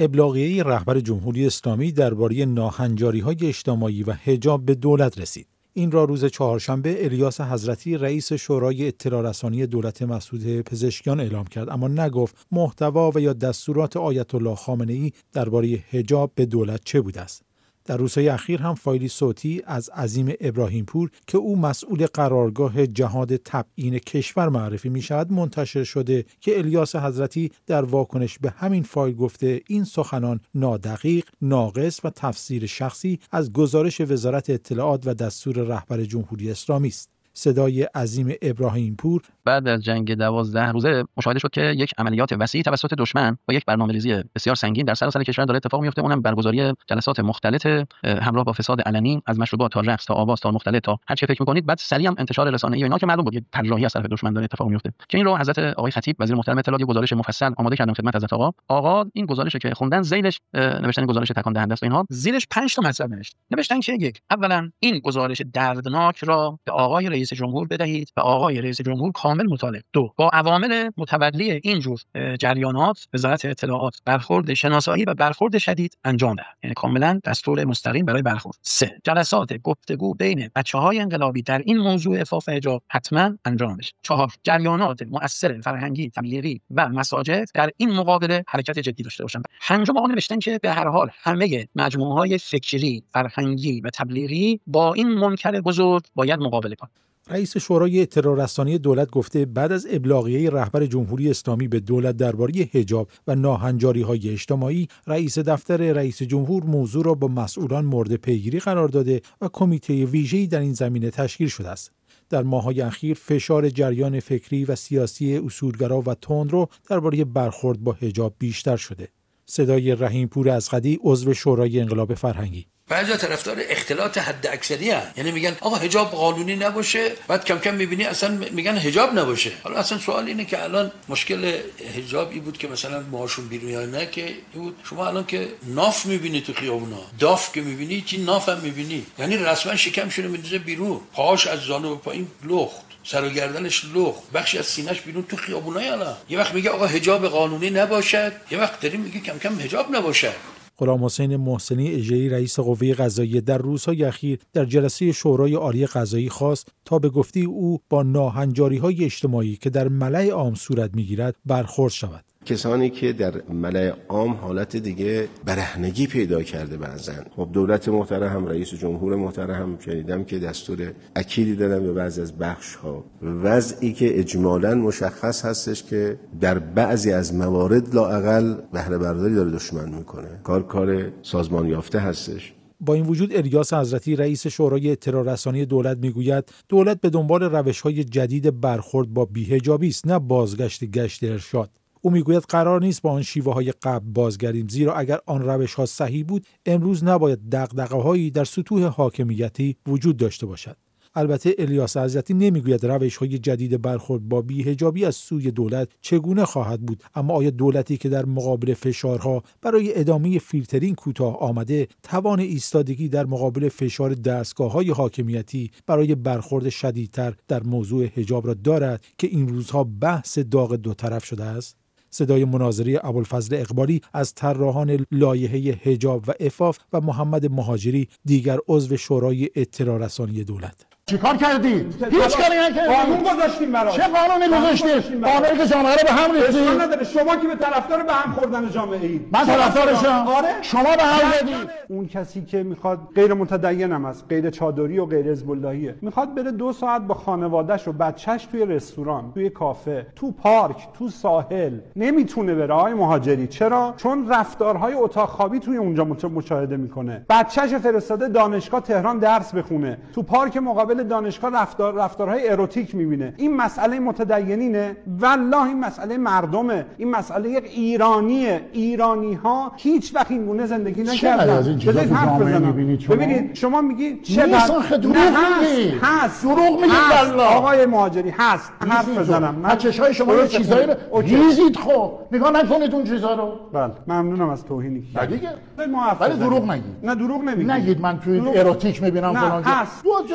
ابلاغیه رهبر جمهوری اسلامی درباره ناهنجاری‌های اجتماعی و حجاب به دولت رسید. این را روز چهارشنبه الیاس حضرتی رئیس شورای اطلاع رسانی دولت مسعود پزشکیان اعلام کرد، اما نگفت محتوا و یا دستورات آیت الله خامنه‌ای درباره حجاب به دولت چه بوده است. در روزهای اخیر هم فایلی صوتی از عظیم ابراهیمپور که او مسئول قرارگاه جهاد تبیین کشور معرفی می شود منتشر شده که الیاس حضرتی در واکنش به همین فایل گفته این سخنان نادقیق، ناقص و تفسیر شخصی از گزارش وزارت اطلاعات و دستور رهبر جمهوری اسلامی است. صدای عظیم ابراهیمپور: بعد از جنگ 12 روزه مشاهده شد که یک عملیات وسیع توسط دشمن با یک برنامه‌ریزی بسیار سنگین در سراسر کشور داره اتفاق میفته. اونم برگزاری جلسات مختلط همراه با فساد علنی، از مشروبات تا رقص تا آواز تا مختلط تا هر چی فکر می‌کنید. بعد سریع هم انتشار رسانه‌ای و اینا که معلوم بود یک طراحی از طرف دشمن داره اتفاق میفته. که این رو حضرت آقای خطیب وزیر محترم اطلاعات گزارش مفصل آماده کردن خدمت حضرت آقا این گزارشی که خوندن زیلش نوشتن گزارش تکان دهنده است و اینها زیرش 5 تا مطلب نوشتن که یک، اولا این گزارش دردناک را به آقای رئیس جمهور بدهید و آقای رئیس جمهور کامل مطالعه. دو، با عوامل متولی این جور جریانات وزارت اطلاعات برخورد شناسایی و برخورد شدید انجام دهد، یعنی کاملا دستور مستقیم برای برخورد. سه، جلسات گفتگو بین بچه‌های انقلابی در این موضوع عفاف حجاب حتما انجام بشه. چهار، جریانات مؤثر فرهنگی، تبلیغی و مساجد در این مقابله حرکت جدی داشته باشند. پنجم، آقا نوشتن که به هر حال همه مجموعه‌های فکری، فرهنگی و تبلیغی با این منکر بزرگ باید مقابله کنند. رئیس شورای اطلاع رسانی دولت گفته بعد از ابلاغیه رهبر جمهوری اسلامی به دولت درباره حجاب و ناهنجاری‌های اجتماعی، رئیس دفتر رئیس جمهور موضوع را با مسئولان مورد پیگیری قرار داده و کمیته ویژه‌ای در این زمینه تشکیل شده است. در ماه‌های اخیر فشار جریان فکری و سیاسی اصولگرا و تندرو درباره برخورد با حجاب بیشتر شده. صدای رحیمپور ازغدی، عضو شورای انقلاب فرهنگی: بعضی طرفدار اختلاط حد اکثری هستند، یعنی میگن آقا حجاب قانونی نباشه، بعد کم کم میبینی اصلا میگن حجاب نباشه. حالا اصلا سوال اینه که الان مشکل حجاب این بود که مثلا ماهاشون بیرون یا نه، که این بود شما الان که ناف میبینی تو خیابونا، داف که میبینی چی ناف هم میبینی، یعنی رسما شکمشون رو میندازه بیرون، پاهاش از زانو به پایین لخت، سر و گردنش لخت، بخشی از سینه‌اش بیرون تو خیابونای. الان یه وقت میگه آقا حجاب قانونی نباشد، یه وقت داریم میگه کم کم حجاب نباشد. غلام حسین محسنی اجری رئیس قوه قضاییه در روزهای اخیر در جلسه شورای عالی قضایی خواست تا به گفته او با ناهنجاری‌های اجتماعی که در ملأ عام صورت می‌گیرد برخورد شود. کسانی که در ملأ عام حالت دیگه برهنگی پیدا کرده بعضن. خب دولت محترم، رئیس جمهور محترم شنیدم که دستور اکیدی دادن به بعضی از بخش‌ها، وضعی که اجمالاً مشخص هستش که در بعضی از موارد لااقل بهره برداری داره دشمن میکنه. کار سازمان یافته هستش. با این وجود الیاس حضرتی رئیس شورای اطلاع رسانی دولت میگوید دولت به دنبال روش‌های جدید برخورد با بی‌حجابی است، نه بازگشت گشت ارشاد. او میگوید قرار نیست با آن شیوه‌های قبل بازگردیم، زیرا اگر آن روش‌ها صحیح بود امروز نباید دغدغه‌هایی در سطوح حاکمیتی وجود داشته باشد. البته الیاس حضرتی نمیگوید روش‌های جدید برخورد با بی‌حجابی از سوی دولت چگونه خواهد بود، اما آیا دولتی که در مقابل فشارها برای ادامه فیلترینگ کوتاه آمده توان ایستادگی در مقابل فشار دستگاه‌های حاکمیتی برای برخورد شدیدتر در موضوع حجاب را دارد که این روزها بحث داغ دو طرف شده است؟ صدای مناظره ابوالفضل اقبالی از طراحان لایحه حجاب و عفاف و محمد مهاجری، دیگر عضو شورای اطلاع رسانی دولت: چیکار کردید؟ هیچ کاری نکردید. قانون گذاشتیم برای. چه قانونی گذاشتید؟ قانونی که جامعه رو به هم ریختید. نداره. شما که به طرفدار به هم خوردن جامعه اید. من طرفدارشم. آره. شما به هم زدید. اون کسی که میخواد غیر متدین هم است، غیر چادری و غیر حزب اللهیه، میخواد بره 2 ساعت با خانواده‌اش و بچه‌ش توی رستوران، توی کافه، تو پارک، تو ساحل، نمیتونه بره. آقای مهاجری چرا؟ چون رفتارهای اتاق خوابی توی اونجا مشاهده میکنه. بچه‌ش فرستاده دانشگاه تهران درس بخونه، تو پارک مقابل دانشگاه رفتارهای اروتیک میبینه. این مسئله متدینینه؟ والله این مسئله مردمه. این مسئله ایرانیه. ایرانی‌ها هیچ وقت این گونه زندگی نکردن. بذارید حرف بزنم. ببینید شما میگی چقدر دروغ میگی. هست. دروغ میگی والله. آقای مهاجری هست. حرف بزنم. من چشای شما یه چیزایی رو ریزید. خب نگاه نکنید اون چیزا رو. بله ممنونم از توهینی که دیگه. ولی دروغ نگید. نه دروغ نمیگید. نگید من توی اروتیک میبینم فلان جا. هست.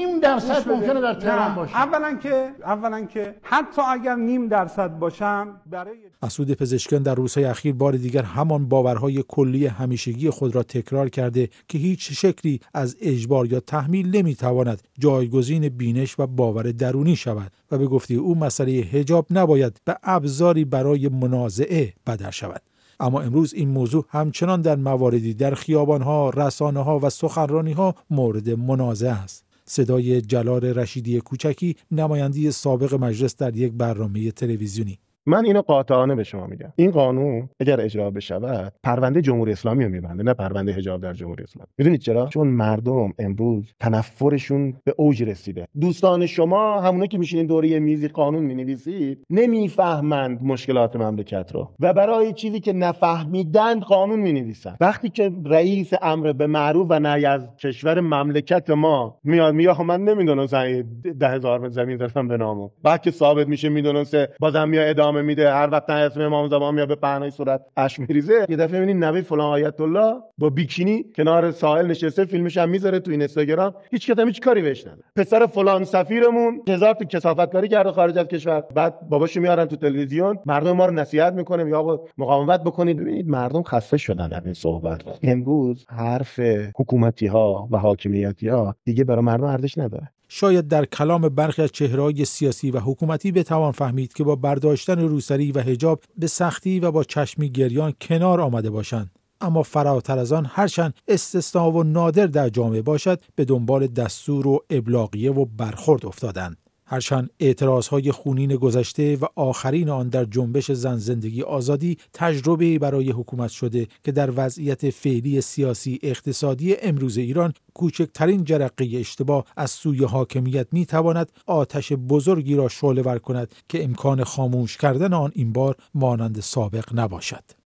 0.5% ممکنه در تهران باشه. اولا که حتی اگر 0.5% باشم برای مسعود پزشکیان در روزهای اخیر بار دیگر همان باورهای کلی همیشگی خود را تکرار کرده که هیچ شکلی از اجبار یا تحمیل نمیتواند جایگزین بینش و باور درونی شود و به گفته او مسئله حجاب نباید به ابزاری برای منازعه بدل شود. اما امروز این موضوع همچنان در مواردی در خیابان‌ها، رسانه‌ها و سخنرانی‌ها مورد منازعه است. صدای جلال رشیدی کوچکی، نماینده سابق مجلس در یک برنامه تلویزیونی: من اینو قاطعانه به شما میگم، این قانون اگر اجرا بشود پرونده جمهوری اسلامی رو میبنده، نه پرونده حجاب در جمهوری اسلامی. میدونید چرا؟ چون مردم امروز تنفرشون به اوج رسیده. دوستان شما همونه که میشینین دور یه میزی قانون مینویسید نمیفهمند مشکلات مملکت رو و برای چیزی که نفهمیدند قانون مینویسن. وقتی که رئیس امر به معروف و نهی از کشور مملکت ما میاد میگه خب من نمیدونم 10,000 زمین دارم به نامم، بعد که ثابت میشه میدونسه بازم میاد میده، هر وقت اسم امام زمان میاد به پهنای صورت اش میریزه. یه دفعه میبینید نوه فلان آیت الله با بیکینی کنار ساحل نشسته، فیلمش هم میذاره تو اینستاگرام، هیچ کدوم هیچ کاری بهش نداره. پسر فلان سفیرمون هزار تا کثافت کاری کرده خارج از کشور، بعد باباشو میارن تو تلویزیون، مردم ما رو نصیحت میکنه یا آقا مقاومت بکنید. ببینید مردم خسته شدن از این صحبت. امروز حرف حکومتی ها و حاکمیتی ها دیگه برای مردم ارزش نداره. شاید در کلام برخی از چهره‌های سیاسی و حکومتی بتوان فهمید که با برداشتن روسری و حجاب به سختی و با چشمی گریان کنار آمده باشند، اما فراتر از آن هرچند استثنا و نادر در جامعه باشد به دنبال دستور و ابلاغیه و برخورد افتادند. هرچند اعتراضهای خونین گذشته و آخرین آن در جنبش زن زندگی آزادی تجربه‌ای برای حکومت شده که در وضعیت فعلی سیاسی اقتصادی امروز ایران کوچکترین جرقه اشتباه از سوی حاکمیت میتواند آتش بزرگی را شعله‌ور کند که امکان خاموش کردن آن این بار مانند سابق نباشد.